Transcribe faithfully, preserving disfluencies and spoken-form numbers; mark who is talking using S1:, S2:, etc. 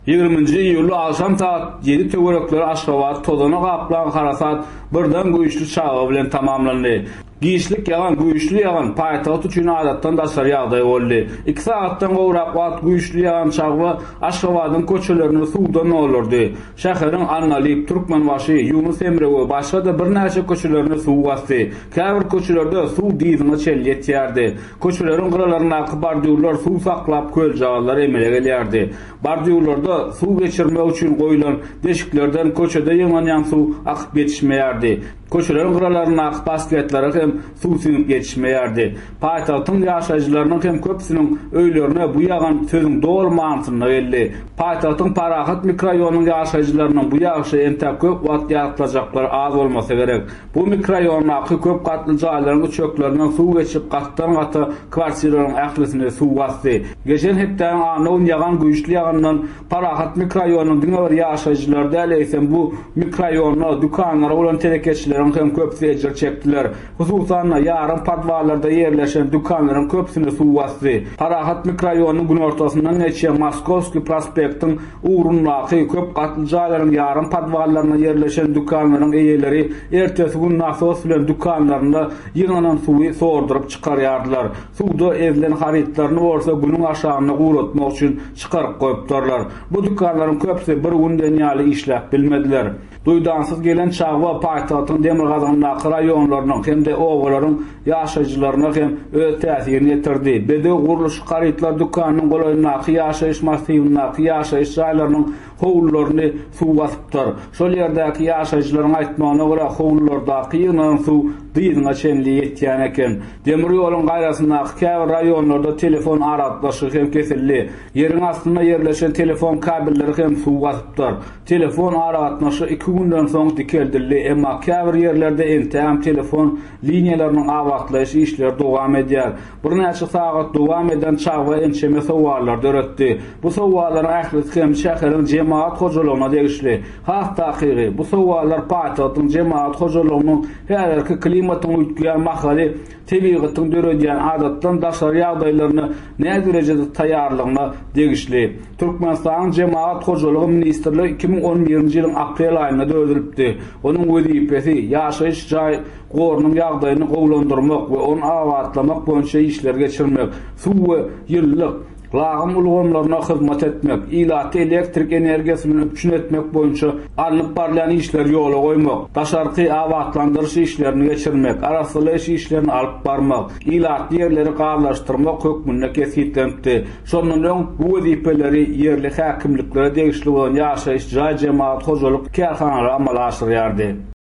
S1: ýygrüminji iýulda akşam saat ýedi töwerekleri Aşgabat tozana gaplan Harasat birden güýçli çağa bilen tamamlandy. Giýişlik ýagan güýçli ýagan paýtagat üçin adatdan daşary ýagdaý boldy. iki saatdan gowrak wagt güýçli ýagan çağa Aşgabatyň köçelerini suwdan olurdy. Şäheriň Annalyp, Türkmenbaşy, Yunus Emre we başga da bir näçe köçelerini suw bastı. Käbir köçelerde suw diýdiňe çel ýetýärdi. Köçeleriň gyralaryna bardywlar suw saklap köl jagallary emele gelýärdi. Bardywlarda suw geçirmek üçin goýulan deşiklerden köçede ýyňan suw akyp geçmeýärdi. Köçelerin gyralaryna akyp basketlere hem suw siňip geçmeýärdi. Paýtagtyň ýaşaýjylarynyň hem köpsiniň öýlerine bu ýagan sözüň dogry manysyna geldi. Paýtagtyň Parahat mikroraýonynyň ýaşaýjylarynyň bu ýagşy ente köp wagt ýatylajaklar az bolmasa gerek. Bu mikroraýondaky köp gatly jaýlaryň çöklerinden suw geçip gatdan gata kwartiralyň ählisine suw bastı. Geçen hepden anoň ýagan güýçli ýagandan Parahat mikroraýonynyň diňe bir ýaşaýjylar däleýsen bu mikroraýonda dukanlara bolan terekeçiler hem köpsi ejir çekdiler. Hususan ýarym padwalarda ýerleşen dukanlaryň köpsine suw bastı. Parahat mikroraýonynyň gün ortasyndan neçe Moskovski prospektiň ugrunlaky köp gatly jaýlaryň ýarym padwalaryna ýerleşen dukanlaryň eýeleri ertesi gün nasos bilen dukanlarynda ýyňanan suwy sordurip çykarýardylar. Suwda edilen haritlaryny bolsa günüň aşagyna guratmak üçin çykaryp goýupdylar. Bu dukanlaryň köpsi bir günden ýaly işläp bilmediler. Duýdansyz gelen çağwa paýtagtyň demir gazandaky raýonlarynyň hem de owalaryň ýaşaýjylaryna hem öz täsirini ýetirdi. Bede guruluş garytlar dukanynyň golaýynaky ýaşaýyş masywynaky ýaşaýyş jaýlarynyň howlullaryny suw basypdyr. Şol ýerdäki ýaşaýjylaryň aýtmagyna görä howlullardaky ýyňan suw diýdiňe çenli ýetýän eken. Demir ýoluň gaýrasyndaky käbir raýonlarda telefon aratlaşy hem kesildi. Ýeriň astynda ýerleşen telefon kabelleri hem suw basypdyr. Telefon aratlaşy iki günden soň dikeldildi, emma käbir ýerlerde entäm telefon liniýalarynyň awatlaýyş işleri dowam edýär. Bir näçe sagat dowam eden çağwa ençeme sowallar döretdi. Bu sowallar ählisi hem şäheriň jemaat hojalygyna degişli. Hatda hakyky bu sowallar paýtagtyň jemaat hojalygynyň herki klimatyň üýtgeýän mahaly tebigatyň döredýän adatdan daşary ýagdaýlaryny näme derejede taýýarlygyna degişli. Türkmenistan jemaat hojalygy ministrligi iki bin on birinji ýylyň aprel aýynda döredilipdi. Onuň wezipesi ýaşaýyş jaý gorunyň ýagdaýyny gowlandyrmak we onu awatlamak boýunça işler geçirmek, suw we ýyllyk lağım ulgamlaryna hyzmat etmek, ilaty elektrik energiýasyny üçin etmek boýunça alyp barlayan işler ýola goýmak, daşarky awatlandyryş işlerini geçirmek, arasylaýyş işlerini alyp barmak, ilaty ýerleri gazlaşdyrmak hökmünde kesitlenipdi. Şondan bu wezipeleri ýerli häkimliklere degişli bolan ýaşaýyş jaý jemaat hojalyk karhanalary amala aşyrýardy.